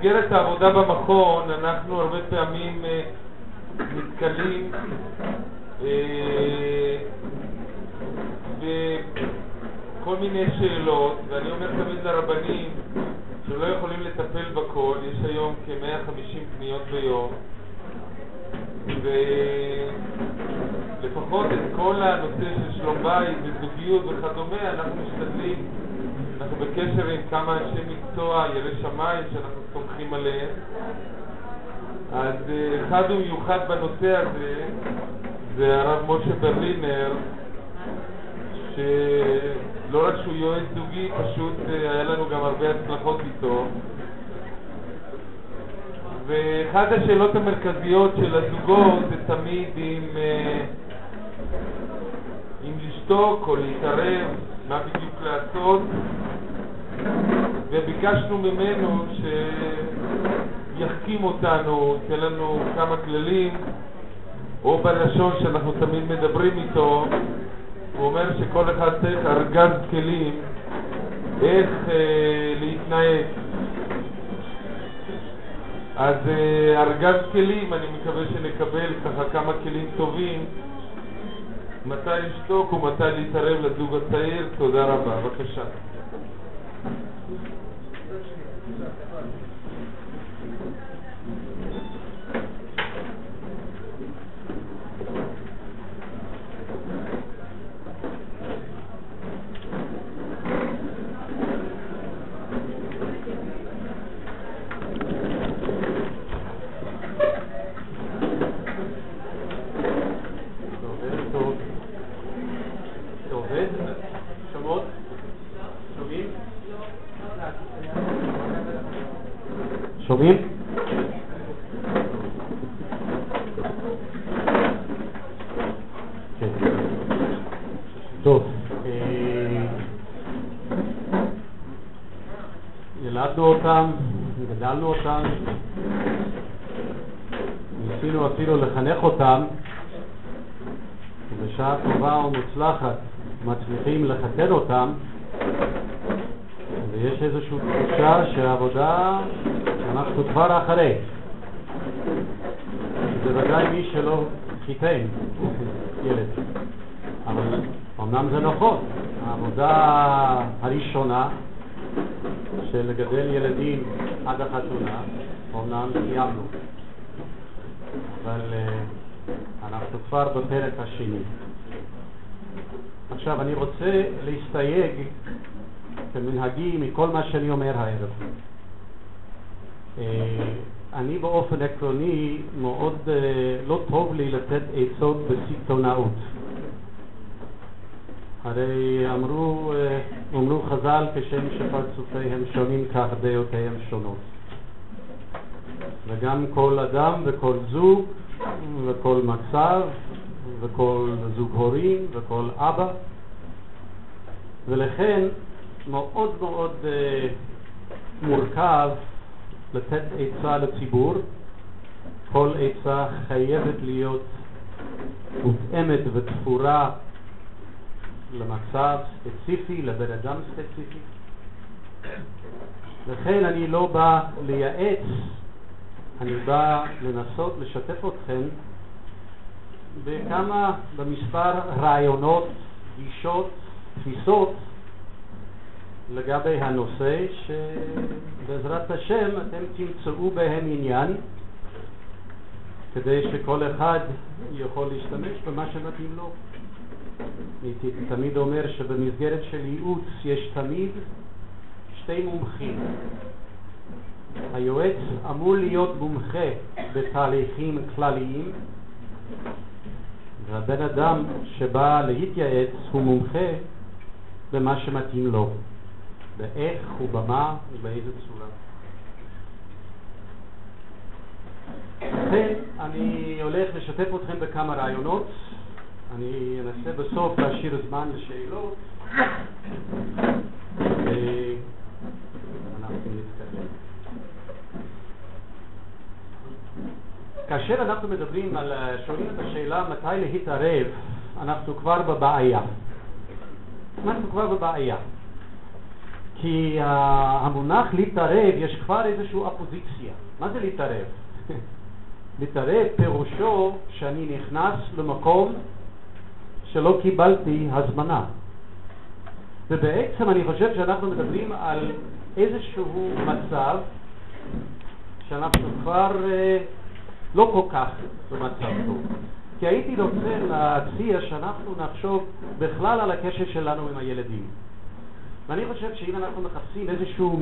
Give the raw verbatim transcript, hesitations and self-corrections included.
במסגרת העבודה במכון אנחנו הרבה פעמים נתקלים בכל מיני שאלות, ואני אומר תמיד לרבנים שלא יכולים לטפל בכל. יש היום כ-מאה וחמישים פניות ביום, ולפחות את כל הנושא של שלום בית וזוגיות וכדומה אנחנו משתדלים. אנחנו בקשר עם כמה אנשי מקצוע, יראי שמיים, שאנחנו סומכים עליהם. אז אחד ומיוחד בנושא הזה זה הרב משה ברלינר, שלא רק שהוא יועץ זוגי, פשוט היה לנו גם הרבה הצלחות איתו. ואחת השאלות המרכזיות של הזוגות זה תמיד אם, אם לשתוק או להתערב, מה בדיוק לעשות. וביקשנו ממנו שיחכים אותנו, תן לנו כמה כללים, או בלשון שאנחנו תמיד מדברים איתו. הוא אומר שכל אחד צריך ארגז כלים איך אה, להתנהג. אז אה, ארגז כלים, אני מקווה שנקבל ככה כמה כלים טובים מתי לשתוק ומתי להתערב לזוג הצעיר. תודה רבה, בבקשה. שומעים? כן. טוב, ילדנו אותם, גדלנו אותם, ניסינו אפילו לחנך אותם, ובשעה טובה ומוצלחת מצליחים לחתן אותם, ויש איזושהי תחושה שהעבודה אנחנו כבר אחרי. זה ודאי מי שלא חיתן ילד, אבל אמנם זה נכון, העבודה הראשונה של לגדל ילדים עד החתונה אמנם סיימנו, אבל אנחנו כבר בפרק השני. עכשיו אני רוצה להסתייג כמנהגי מכל מה שאני אומר הערב. אני באופן עקרוני מאוד לא טוב לי לתת עצות בסיטונאות. הרי אמרו, אמרו חז"ל, כשם שפרצופיהם שונים כך דעותיהם שונות. וגם כל אדם וכל זוג וכל מצב וכל זוג הורים וכל אבא, ולכן מאוד מאוד uh, מורכב לתת עצה לציבור. כל עצה חייבת להיות מותאמת ותפורה למצב ספציפי, לבן אדם ספציפי. לכן אני לא בא לייעץ, אני בא לנסות לשתף אתכם בכמה, במספר רעיונות, גישות, תפיסות לגבי הנושא, שבעזרת השם אתם תמצאו בהם עניין, כדי שכל אחד יכול להשתמש במה שמתאים לו. אני תמיד אומר שבמסגרת של ייעוץ יש תמיד שתי מומחים. היועץ אמור להיות מומחה בתהליכים כלליים, והבן אדם שבא להתייעץ הוא מומחה במה שמתאים לו, באיך ובמה ובאיזה צורה. לכן אני הולך לשתף אתכם בכמה רעיונות. אני אנסה בסוף להשאיר זמן לשאלות ואנחנו נתקדם. כאשר אנחנו מדברים על, שואלים את השאלה מתי להתערב, אנחנו כבר בבעיה. אנחנו כבר בבעיה. כי המונח להתערב, יש כבר איזושהי אופוזיציה. מה זה להתערב? להתערב פירושו שאני נכנס למקום שלא קיבלתי הזמנה. ובעצם אני חושב שאנחנו מדברים על איזשהו מצב שאנחנו כבר אה, לא כל כך במצב טוב. כי הייתי רוצה להציע שאנחנו נחשוב בכלל על הקשר שלנו עם הילדים. ואני חושב שאם אנחנו מחפשים איזשהו